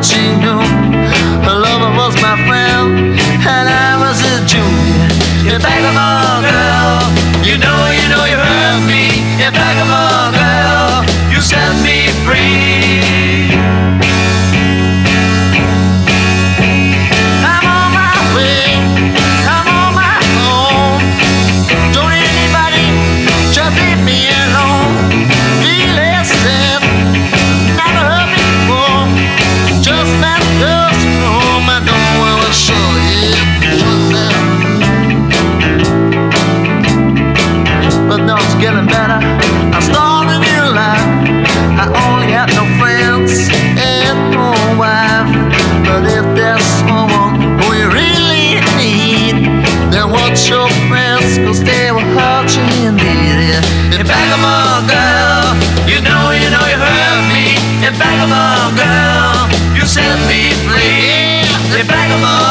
she knew her lover was my friend, and I was a junior. You vagabond girl, you know you hurt me. You vagabond girl, you set me free. I'm on my way, I'm on my own. Don't need anybody, just leave me alone. Really sad, never hurt me before. Just let girls home, I don't wanna show you. But no, it's getting better. I started a new life. I only had no friends and no wife. But if there's someone who you really need, then watch your friends, 'cause they will hurt you indeed. Yeah. You vagabond girl, you know you hurt me. You vagabond girl, you set me free. You vagabond